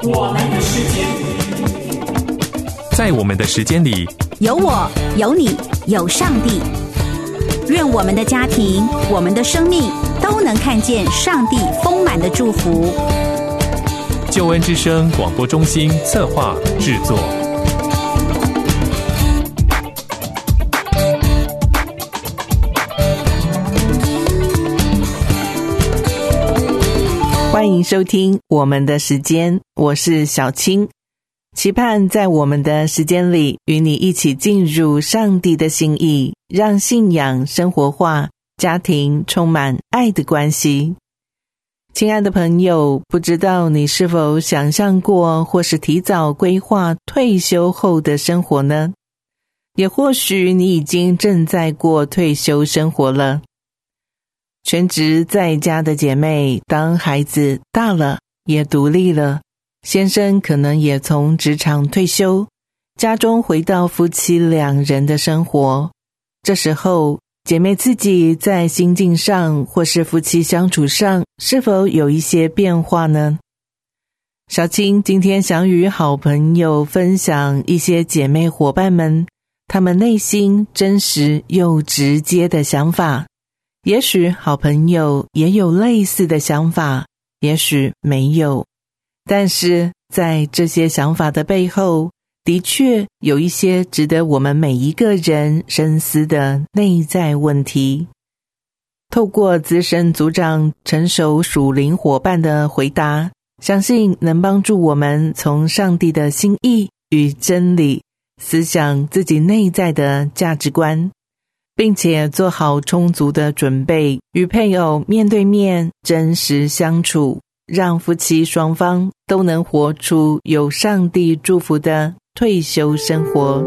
我们的时间， 在我们的时间里， 有我，有你，有上帝。愿我们的家庭，我们的生命都能看见上帝丰满的祝福。 救恩之声广播中心策划制作。 欢迎收听我们的时间，我是小青，期盼在我们的时间里与你一起进入上帝的心意，让信仰生活化，家庭充满爱的关系。亲爱的朋友，不知道你是否想象过或是提早规划退休后的生活呢？也或许你已经正在过退休生活了。全职在家的姐妹，当孩子大了，也独立了，先生可能也从职场退休，家中回到夫妻两人的生活。这时候，姐妹自己在心境上或是夫妻相处上，是否有一些变化呢？小青今天想与好朋友分享一些姐妹伙伴们，她们内心真实又直接的想法。也许好朋友也有类似的想法，也许没有，但是在这些想法的背后，的确有一些值得我们每一个人深思的内在问题。透过资深组长成熟属灵伙伴的回答，相信能帮助我们从上帝的心意与真理思想自己内在的价值观，并且做好充足的准备，与配偶面对面真实相处，让夫妻双方都能活出有上帝祝福的退休生活。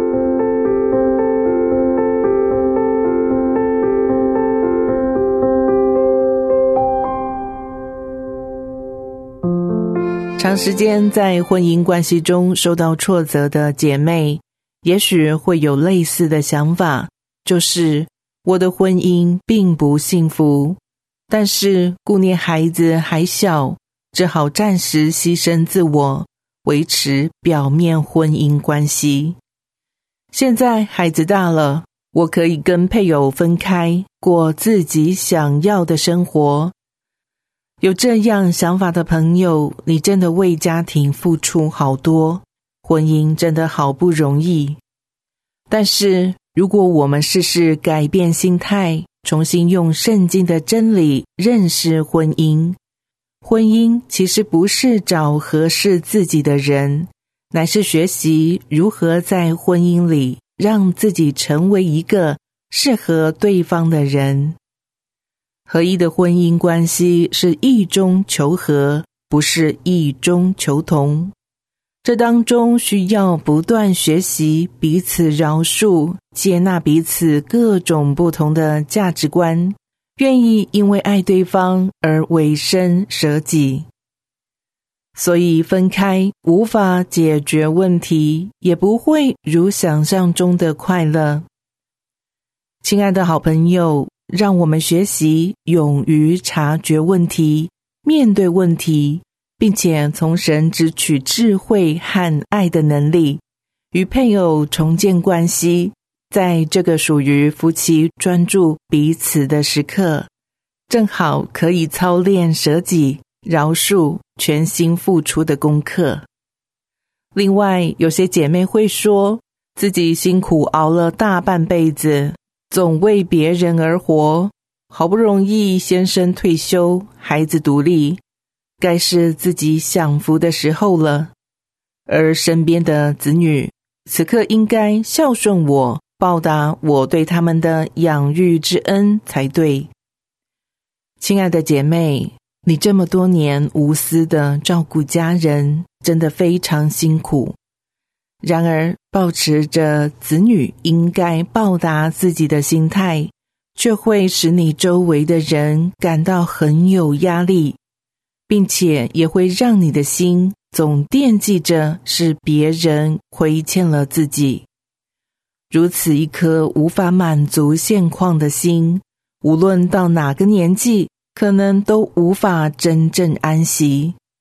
长时间在婚姻关系中受到挫折的姐妹，也许会有类似的想法，就是我的婚姻并不幸福，但是顾念孩子还小，只好暂时牺牲自我，维持表面婚姻关系。现在孩子大了，我可以跟配偶分开，过自己想要的生活。有这样想法的朋友，你真的为家庭付出好多，婚姻真的好不容易。但是如果我们试试改变心态，重新用圣经的真理认识婚姻，婚姻其实不是找合适自己的人，乃是学习如何在婚姻里让自己成为一个适合对方的人。合一的婚姻关系是异中求和，不是异中求同。这当中需要不断学习彼此饶恕，接纳彼此各种不同的价值观，愿意因为爱对方而委身舍己。所以分开无法解决问题，也不会如想象中的快乐。亲爱的好朋友，让我们学习勇于察觉问题，面对问题，并且从神支取智慧和爱的能力，与配偶重建关系，在这个属于夫妻专注彼此的时刻，正好可以操练舍己、饶恕、全心付出的功课。另外，有些姐妹会说，自己辛苦熬了大半辈子，总为别人而活，好不容易先生退休，孩子独立，该是自己享福的时候了，而身边的子女此刻应该孝顺我，报答我对他们的养育之恩才对。亲爱的姐妹，你这么多年无私的照顾家人，真的非常辛苦。然而，抱持着子女应该报答自己的心态，却会使你周围的人感到很有压力，并且也会让你的心总惦记着是别人亏欠了自己。如此一颗无法满足现况的心，无论到哪个年纪，可能都无法真正安息。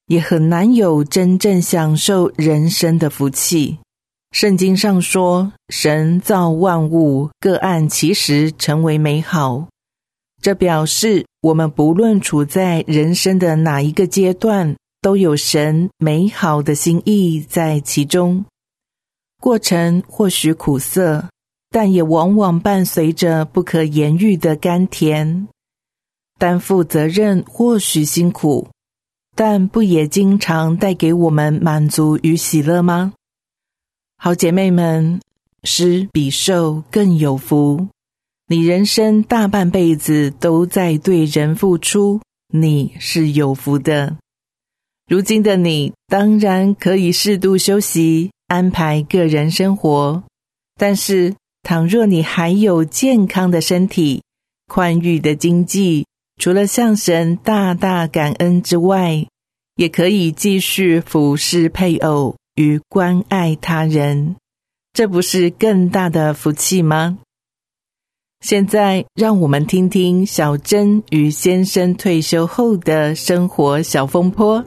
也很难有真正享受人生的福气。圣经上说，神造万物，各按其时成为美好。这表示我们不论处在人生的哪一个阶段，都有神美好的心意在其中。过程或许苦涩，但也往往伴随着不可言喻的甘甜。担负责任或许辛苦，但不也经常带给我们满足与喜乐吗？好姐妹们，施比受更有福。你人生大半辈子都在对人付出，你是有福的。如今的你当然可以适度休息，安排个人生活，但是倘若你还有健康的身体、宽裕的经济，除了向神大大感恩之外，也可以继续服侍配偶与关爱他人，这不是更大的福气吗？现在让我们听听小珍与先生退休后的生活小风波。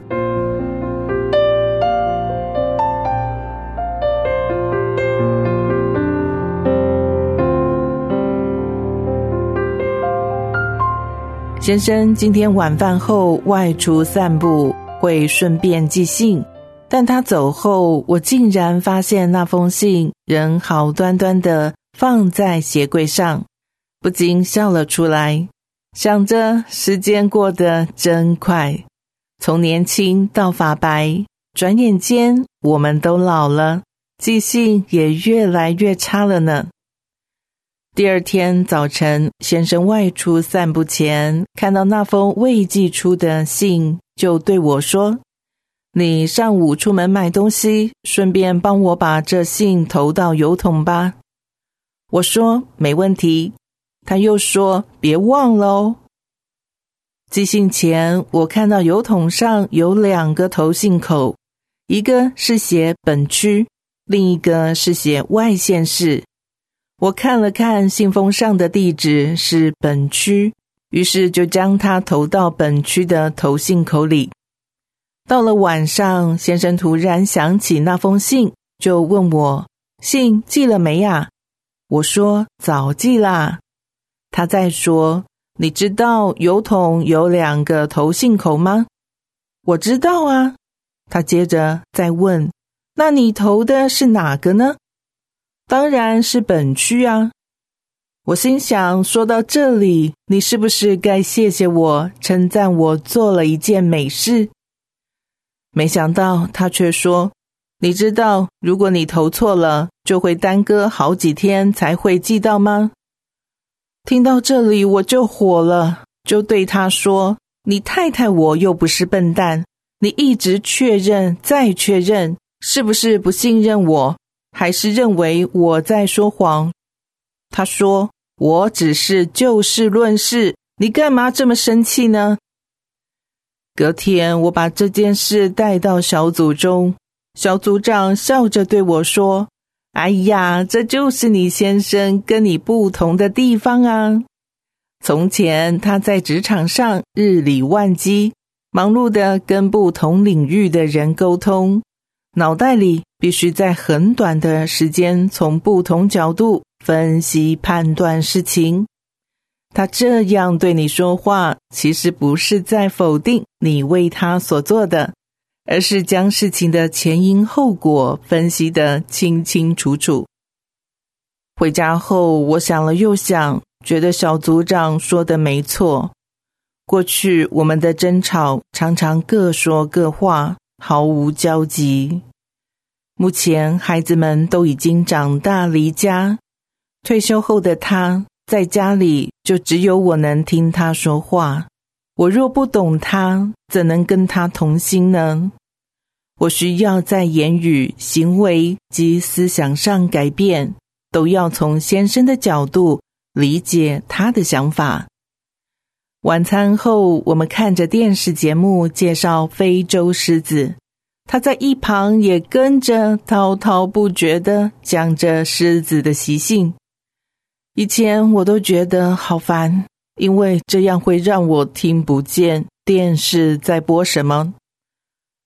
先生今天晚饭后外出散步，会顺便寄信，但他走后，我竟然发现那封信仍好端端的放在鞋柜上，不禁笑了出来，想着时间过得真快，从年轻到发白，转眼间我们都老了，记性也越来越差了呢。第二天早晨，先生外出散步前，看到那封未寄出的信，就对我说，你上午出门买东西，顺便帮我把这信投到邮筒吧。我说没问题，他又说别忘了哦。寄信前，我看到邮筒上有2个投信口，一个是写本区，另一个是写外县市。我看了看信封上的地址是本区，于是就将它投到本区的投信口里。到了晚上，先生突然想起那封信，就问我，信寄了没啊？我说早寄啦。他再说，你知道邮筒有2个投信口吗？我知道啊。他接着再问，那你投的是哪个呢？当然是本区啊。我心想，说到这里，你是不是该谢谢我，称赞我做了一件美事？没想到他却说，你知道如果你投错了，就会耽搁好几天才会寄到吗？听到这里我就火了，就对他说，你太太我又不是笨蛋，你一直确认再确认，是不是不信任我，还是认为我在说谎？他说，我只是就事论事，你干嘛这么生气呢？隔天我把这件事带到小组中，小组长笑着对我说，哎呀，这就是你先生跟你不同的地方啊。从前他在职场上日理万机，忙碌地跟不同领域的人沟通，脑袋里必须在很短的时间从不同角度分析判断事情。他这样对你说话，其实不是在否定你为他所做的，而是将事情的前因后果分析得清清楚楚。回家后，我想了又想，觉得小组长说的没错。过去我们的争吵常常各说各话，毫无交集。目前孩子们都已经长大离家，退休后的他在家里就只有我能听他说话，我若不懂他，怎能跟他同心呢？我需要在言语、行为及思想上改变，都要从先生的角度理解他的想法。晚餐后，我们看着电视节目介绍非洲狮子，他在一旁也跟着滔滔不绝地讲着狮子的习性。以前我都觉得好烦，因为这样会让我听不见电视在播什么。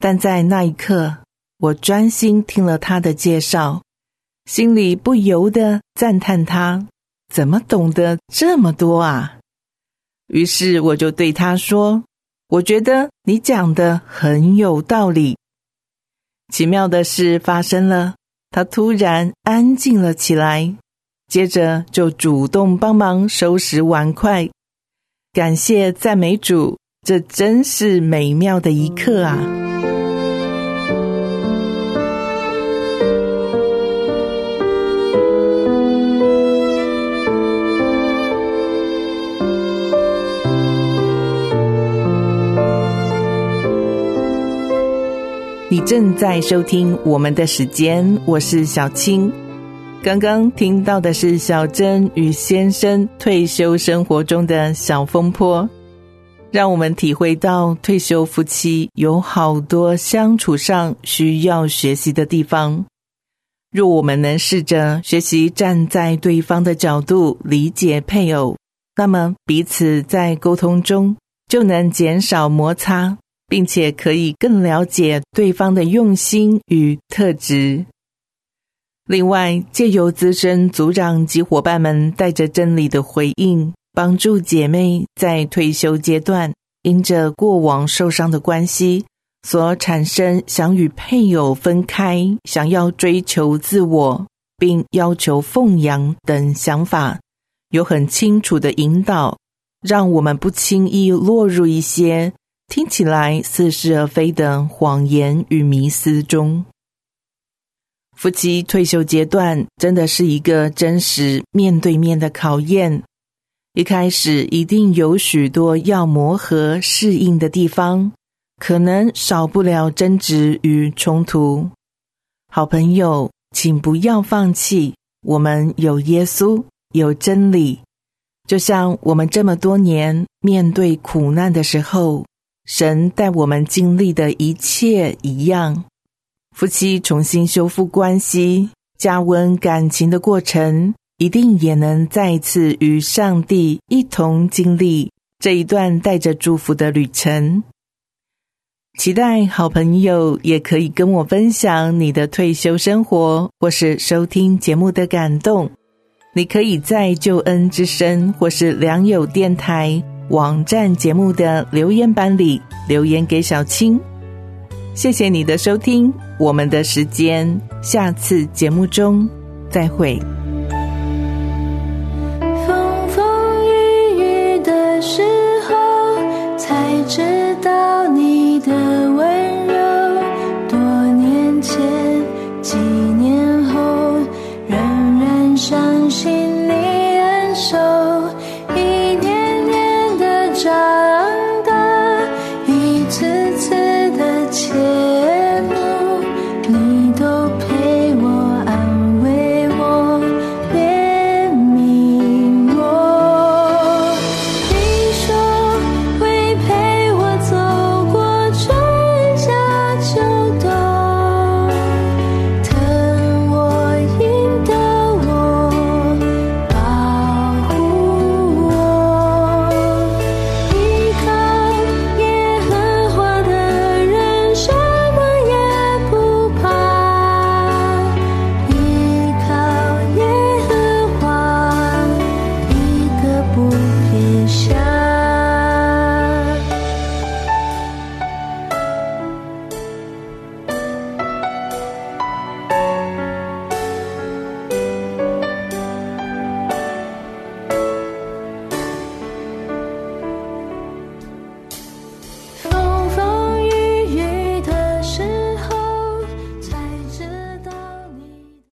但在那一刻，我专心听了他的介绍，心里不由得赞叹他怎么懂得这么多啊。于是我就对他说，我觉得你讲的很有道理。奇妙的事发生了，他突然安静了起来，接着就主动帮忙收拾碗筷。感谢赞美主，这真是美妙的一刻啊！你正在收听我们的时间，我是小青。刚刚听到的是小珍与先生退休生活中的小风波，让我们体会到退休夫妻有好多相处上需要学习的地方。若我们能试着学习站在对方的角度理解配偶，那么彼此在沟通中就能减少摩擦，并且可以更了解对方的用心与特质。另外，借由资深组长及伙伴们带着真理的回应，帮助姐妹在退休阶段因着过往受伤的关系所产生想与配偶分开，想要追求自我，并要求奉养等想法，有很清楚的引导，让我们不轻易落入一些听起来似是而非的谎言与迷思中。夫妻退休阶段真的是一个真实面对面的考验，一开始一定有许多要磨合适应的地方，可能少不了争执与冲突。好朋友，请不要放弃，我们有耶稣，有真理。就像我们这么多年面对苦难的时候，神带我们经历的一切一样。夫妻重新修复关系、加温感情的过程，一定也能再次与上帝一同经历这一段带着祝福的旅程。期待好朋友也可以跟我分享你的退休生活，或是收听节目的感动。你可以在救恩之声或是良友电台网站节目的留言板里留言给小青。谢谢你的收听，我们的时间下次节目中再会。